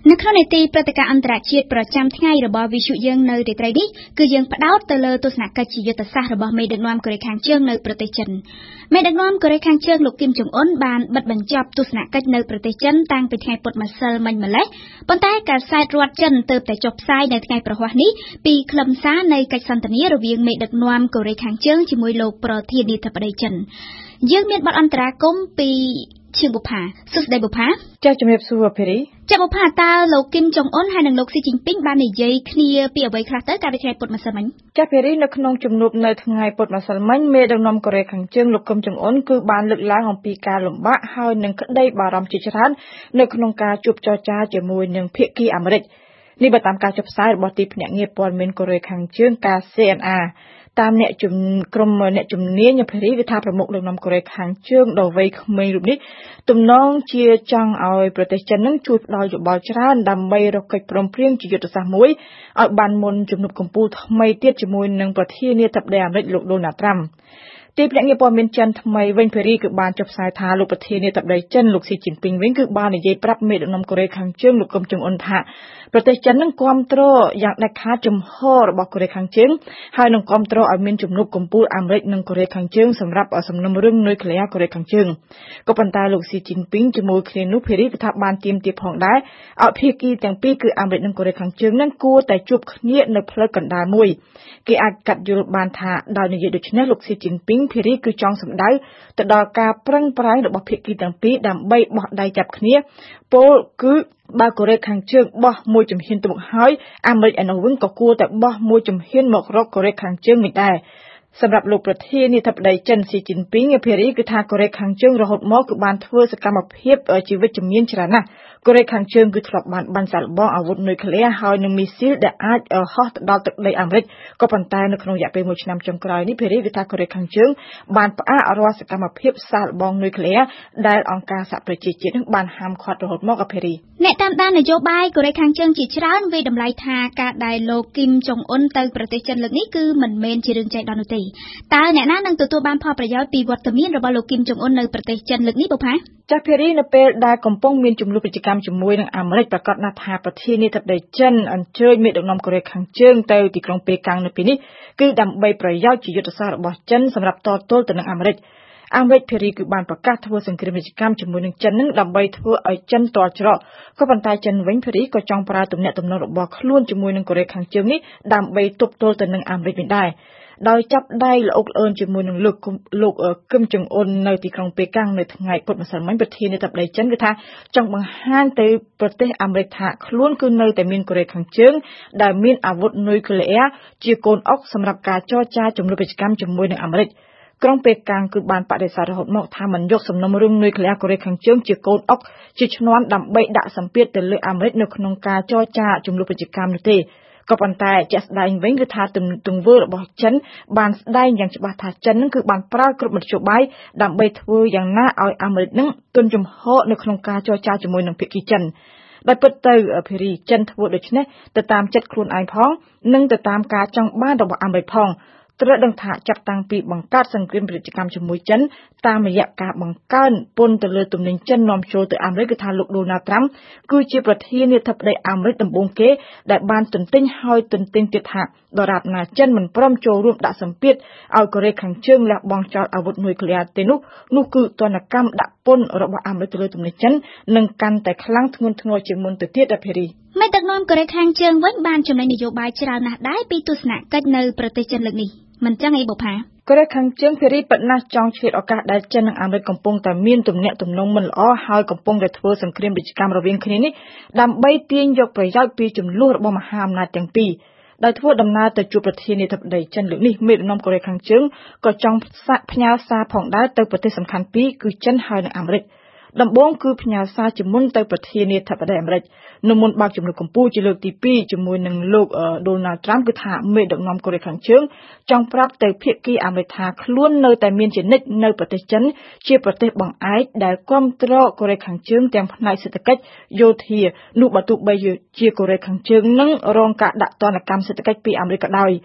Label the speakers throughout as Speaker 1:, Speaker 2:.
Speaker 1: នៅក្នុងនីតិព្រឹត្តិការណ៍អន្តរជាតិប្រចាំថ្ងៃរបស់វិទ្យុយើងនៅរាត្រីនេះគឺយើងផ្ដោតទៅលើទស្សនកិច្ចជាយុទ្ធសាស្ត្ររបស់មេដឹកនាំកូរ៉េខាងជើងនៅប្រទេសចិនមេដឹកនាំកូរ៉េខាងជើងលោកគឹមចុងអ៊ុនបានបិទបញ្ចប់ទស្សនកិច្ចនៅប្រទេសចិនតាំងពីថ្ងៃពុធម្សិលមិញម្លេះប៉ុន្តែកាសែតរដ្ឋចិនទើបតែចុះផ្សាយនៅថ្ងៃប្រហ័សនេះពីខ្លឹមសារនៃកិច្ចសន្ទនារវាងមេដឹកនាំកូរ៉េខាងជើងជាមួយលោកប្រធានាធិបតីចិនយើងមានបទអន្តរាគមន៍ពីឈឹងបុផាសួស្ដីបុផា
Speaker 2: ចាជំរាបសួរភេរី
Speaker 1: ចាបុផាតើលោកគឹមចុងអ៊ុនហើយនិងលោកស៊ីជីនពីងបាននិយាយគ្នាពីអ្វីខ្លះទៅកាលពីថ្ងៃពុធម្សិលមិញ
Speaker 2: ចាភេរីនៅក្នុងជំនួបនៅថ្ងៃពុធម្សិលមិញមេដឹកនាំកូរ៉េខាងជើងលោកគឹមចុងអ៊ុនគឺបានលើកឡើងអំពីការលំបាកហើយនឹងក្តីបារម្ភជាច្រើននៅក្នុងការជួបចរចាជាមួយនឹងភាគីអាមេរិកនេះបើតាមការចុះផ្សាយរបស់ទីភ្នាក់ងារព័ត៌មានកូរ៉េខាងជើងការ CNA តាមក្រុមអ្នកជំនាញភេរីគឺថាប្រមុខលោកនាំកូរ៉េខាងជើងដ៏វ័យក្មេងរូបនេះទំនងជាចង់ឲ្យប្រទេសចិននឹងជួយផ្ដល់យោបល់ច្រើនដើម្បីរកកិច្ចព្រមព្រៀងជាយុទ្ធសាស្ត្រមួយឲ្យបានមុនជំនួបកំពូលថ្មីទៀតជាមួយនឹងប្រធានាធិបតីអាមេរិកលោក Donald Trump ទីភ្នាក់ងារព័ត៌មានចិនថ្មីវិញភេរីគឺបានចុះផ្សាយថាលោកប្រធានាធិបតីចិនលោកស៊ីជីនពីងវិញគឺបាននិយាយប្រាប់មេដឹកនាំកូរ៉េខាងជើងលោកគឹមចុងអ៊ុនថាប្រទេសចិននឹងគាំទ្រយ៉ាងដាច់ខាតជំហររបស់កូរ៉េខាងជើងហើយនឹងគាំទ្រឲ្យមានជំនួបកំពូលអាមេរិកនិងកូរ៉េខាងជើងសម្រាប់សំណុំរឿងនុយក្លេអ៊ែរកូរ៉េខាងជើងក៏ប៉ុន្តែលោកស៊ីជីនពីងជាមួយគ្នានោះភេរីគឺថាបានទាមទារផងដែរឲ្យភាគីទាំងពីរគឺអាមេរិកនិងកូរ៉េខាងជើងនឹងគួរតែជួបគ្នានៅផ្លូវកណ្ដាលមួយគេអាចកាត់យល់បានថាដោយនិយាយដូចនេះលោកស៊ីជីនពីងភេរីគឺចង់សម្ដៅទៅដល់ការប្រឹងប្រែងរបស់ភាគីទាំងពីរដើម្បីបោះដៃចាប់គ្នាពោលគឺបើកូរ៉េខាងជើងបោះមួយជំហានទៅមុខហើយអាមេរិកឯនោះវិញក៏គួរតែបោះមួយជំហានមករកកូរ៉េខាងជើងវិញដែរសម្រាប់លោកប្រធានាធិបតីចិនស៊ីជីនពីងភារីគឺថាកូរ៉េខាងជើងរហូតមកគឺបានធ្វើសកម្មភាពជាវិជ្ជមានច្រើនណាស់កូរ៉េខាងជើងគឺធ្លាប់បានបាញ់សាកល្បងអាវុធនុយក្លេអ៊ែរហើយនឹងមីស៊ីលដែលអាចហោះទៅដល់ទឹកដីអាមេរិកក៏ប៉ុន្តែនៅក្នុងរយៈពេល1ឆ្នាំចុងក្រោយនេះភារីគឺថាកូរ៉េខាងជើងបានផ្អាករាល់សកម្មភាពសាកល្បងនុយក្លេអ៊ែរដែលអង្គការសហប្រជាជាតិនឹងបានហាមឃាត់រហូតមកភារី
Speaker 1: អ្នកតាមដាននយោបាយកូរ៉េខាងជើងជាច្រើនវាយតម្លៃថាការដែលលោកគឹមចុងអ៊ុនទៅប្រទេសចិនលើកនេះគឺមិនមែនជារឿងចៃដន្យនោះទេតើអ្នកណានឹងទទួលបានផលប្រយោជន៍ពីវត្តមានរបស់លោកគឹមចុងអ៊ុននៅប្រទេសចិនលើកនេះបុផា
Speaker 2: ចាភារីនៅពេលដែលកំពុងមានជំនួបពាណិជ្ជកម្មជាមួយនឹងអាមេរិកប្រកាសណាស់ថាប្រធានាធិបតីចិនអញ្ជើញមេដឹកនាំកូរ៉េខាងជើងទៅទីក្រុងប៉េកាំងនៅពេលនេះគឺដើម្បីប្រយោជន៍ជាយុទ្ធសាស្ត្ររបស់ចិនសម្រាប់តទល់ទៅនឹងអាមេរិកភារីគឺបានប្រកាសធ្វើសង្គ្រាមពាណិជ្ជកម្មជាមួយនឹងចិននឹងដើម្បីធ្វើឲ្យចិនទាល់ច្រកក៏ប៉ុន្តែចិនវិញភារីក៏ចង់ប្រើទំនាក់ទំនងរបស់ខ្លួនជាមួយនឹងកូរ៉េខាងជើងនេះដើម្បីទប់ទល់ទៅនឹងអាមេរិកវិញដែរដោយចាប់ដៃល្អុកល្អឿនជាមួយនឹងលោកគឹមចុងអ៊ុននៅទីក្រុងប៉េកាំងនៅថ្ងៃពុធម្សិលមិញប្រធានាធិបតីចិនគឺថាចង់បង្ហាញទៅប្រទេសអាមេរិកថាខ្លួនគឺនៅតែមានកូរ៉េខាងជើងដែលមានអាវុធនុយក្លេអ៊ែរជាកូនអុកសម្រាប់ការចរចាជំនួបពាណិជ្ជកម្មជាមួយនឹងអាមេរិកក្រុងប៉េកាំងគឺបានបដិសេធរហូតមកថាមិនយកសំណុំរឿងនុយក្លេអ៊ែរកូរ៉េខាងជើងជាកូនអុកជាឈ្នន់ដើម្បីដាក់សម្ពាធទៅលើអាមេរិកនៅក្នុងការចរចាជំនួបពាណិជ្ជកម្មនោះទេក៏ប៉ុន្តែជាក់ស្ដែងវិញគឺថាទង្វើរបស់ចិនបានស្ដែងយ៉ាងច្បាស់ថាចិននឹងគឺបានប្រើគ្រប់មធ្យោបាយដើម្បីធ្វើយ៉ាងណាឲ្យអាមេរិកនឹងទន់ជំហរនៅក្នុងការចរចាជាមួយនឹងភាគីចិនដោយពិតទៅភារីចិនធ្វើដូច្នេះទៅតាមចិត្តខ្លួនឯងផងនិងទៅតាមការចង់បានរបស់អាមេរិកផងត្រូវដឹងថាចាប់តាំងពីបង្កើតសង្គ្រាមពាណិជ្ជកម្មជាមួយចិនតាមរយៈការបង្កើនពន្ធទៅលើទំនិញចិននាំចូលទៅអាមេរិកគឺថាលោក Donald Trump គឺជាប្រធានាធិបតីអាមេរិកដំបូងគេដែលបានទន្ទិញហើយទន្ទិញទៀតថាដរាបណាចិនមិនព្រមចូលរួមដាក់សម្ពាធឲ្យកូរ៉េខាងជើងលះបង់ចោលអាវុធនុយក្លេអ៊ែរទេនោះគឺទណ្ឌកម្មដាក់ពន្ធរបស់អាមេរិកទៅលើទំនិញចិននឹងកាន់តែខ្លាំងធ្ងន់ធ្ងរជាងមុនទៅទៀតដល់ភារី
Speaker 1: មេដឹកនាំកូរ៉េខាងជើងវិញបានចំណេញនយោបាយច្រើនណាស់ដែរពីទស្សនកិច្ចនៅប្រទេសចិនលើកនេះមិនចឹងអីបុផា
Speaker 2: កូរ៉េខាងជើងភារីប៉ុណ្ណាចង់ឆ្លៀតឱកាសដែលចិននិងអាមេរិកកំពុងតែមានទំនាក់ទំនងមិនល្អហើយកំពុងតែធ្វើសង្គ្រាមពាណិជ្ជកម្មរវាងគ្នានេះដើម្បីទាញយកប្រយោជន៍ពីចំនួនរបស់មហាអំណាចទាំងពីរដោយធ្វើដំណើរទៅជួបប្រធានាធិបតីចិនលើកនេះមេដឹកនាំកូរ៉េខាងជើងក៏ចង់ផ្ញើសារផងដែរទៅប្រទេសសំខាន់ពីរគឺចិនហើយនិងអាមេរិកដំបូងគឺផ្ញើសារជាមុនទៅប្រធានាធិបតីអាមេរិកនៅមុនបើកជំនួបកម្ពុជាជាលើកទី2ជាមួយនឹងលោក Donald Trump គឺថាមេដឹកនាំកូរ៉េខាងជើងចង់ប្រាប់ទៅភាគីអាមេរិកថាខ្លួននៅតែមានជានិច្ចនៅប្រទេសចិនជាប្រទេសបង្អែកដែលគាំទ្រកូរ៉េខាងជើងទាំងផ្នែកសេដ្ឋកិច្ចយោធានោះបើទោះបីជាកូរ៉េខាងជើងនឹងរងការដាក់ទណ្ឌកម្មសេដ្ឋកិច្ចពីអាមេរិកក៏ដោយ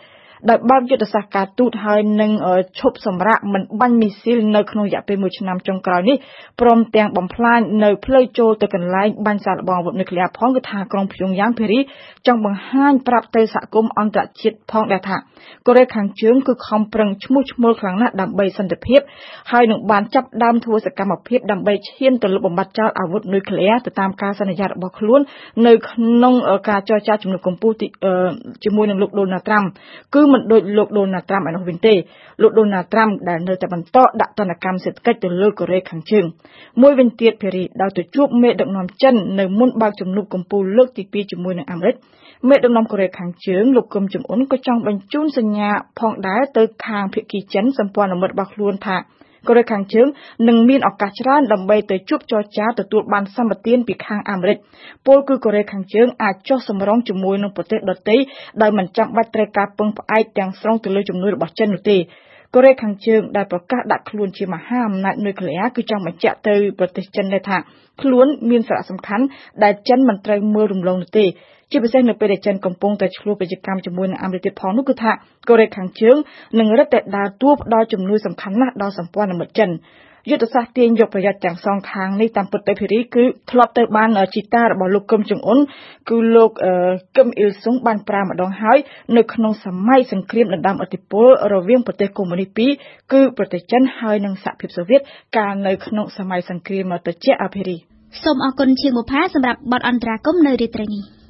Speaker 2: ដោយបើកយុទ្ធសាស្ត្រការទូតហើយនឹងឈប់សម្រាកមិនបាញ់មីស៊ីលនៅក្នុងរយៈពេល1ឆ្នាំចុងក្រោយនេះព្រមទាំងបំផ្លាញនៅផ្លូវចូលទៅកន្លែងបាញ់សាកល្បងអាវុធនុយក្លេអ៊ែរផងគឺថាក្រុងព្យុងយ៉ាងភារីចង់បង្ហាញប្រាប់ទៅសហគមន៍អន្តរជាតិផងដែរថាកូរ៉េខាងជើងគឺខំប្រឹងឈ្មោះឈ្មោលខ្លាំងណាស់ដើម្បីសន្តិភាពហើយនឹងបានចាប់ដើមធ្វើសកម្មភាពដើម្បីឈានទៅលុបបំបាត់ចោលអាវុធនុយក្លេអ៊ែរទៅតាមការសន្យារបស់ខ្លួននៅក្នុងការចរចាជំនួបកម្ពុជាជាមួយនឹងលោកដូណាល់ត្រាំគឺមិនដូចលោកដូណាល់ត្រាំឯនោះវិញទេលោកដូណាល់ត្រាំដែលនៅតែបន្តដាក់ទណ្ឌកម្មសេដ្ឋកិច្ចទៅលើកូរ៉េខាងជើងមួយវិញទៀតភារីដោយទៅជួបមេដឹកនាំចិននៅមុនបើកជំនួបកម្ពុជាលើកទី2ជាមួយនឹងអាមេរិកមេដឹកនាំកូរ៉េខាងជើងលោកគឹមចុងអ៊ុនក៏ចង់បញ្ជូនសញ្ញាផងដែរទៅខាងភាគីចិនសម្ព័ន្ធមិត្តរបស់ខ្លួនថាកូរ៉េខាងជើងនឹងមានឱកាសច្រើនដើម្បីទៅជួបចរចាទទួលបានសម្បទានពីខាងអាមេរិកពលគឺកូរ៉េខាងជើងអាចចុះសម្រុងជាមួយនឹងប្រទេសដទៃដោយមិនចាំបាច់ត្រូវការពឹងផ្អែកទាំងស្រុងទៅលើជំនួយរបស់ចិននោះទេកូរ៉េខាងជើងដែលប្រកាសដាក់ខ្លួនជាមហាអំណាចនុយក្លេអ៊ែរគឺចង់បញ្ជាក់ទៅប្រទេសចិនដែរថាខ្លួនមានសារៈសំខាន់ដែលចិនមិនត្រូវមើលរំលងនោះទេជាពិសេសនៅពេលដែលចិនកំពុងតែឆ្លោះពាណិជ្ជកម្មជាមួយនឹងអាមេរិកទៀតផងនោះគឺថាកូរ៉េខាងជើងនឹងរឹតតែដើរតួផ្ដល់ជំនួយសំខាន់ណាស់ដល់សម្ព័ន្ធមិត្តចិនយុទ្ធសាស្ត្រទាញយកប្រយោជន៍ទាំងសងខាងនេះតាមពិតទៅភារីគឺធ្លាប់ទៅបានជីតារបស់លោកគឹមចុងអ៊ុនគឺលោកគឹមអ៊ីលសុងបានប្រើម្ដងហើយនៅក្នុងសម័យសង្គ្រាមដណ្ដើមឥទ្ធិពលរវាងប្រទេសកុម្មុយនីសពីរគឺប្រទេសចិនហើយនិងសហភាពសូវៀតកាលនៅក្នុងសម័យសង្គ្រាមត្រជាក់ភារី
Speaker 1: សូមអរគុណជាងបុប្ផាសម្រាប់បទអន្តរាគមន៍នៅរាត្រីនេះ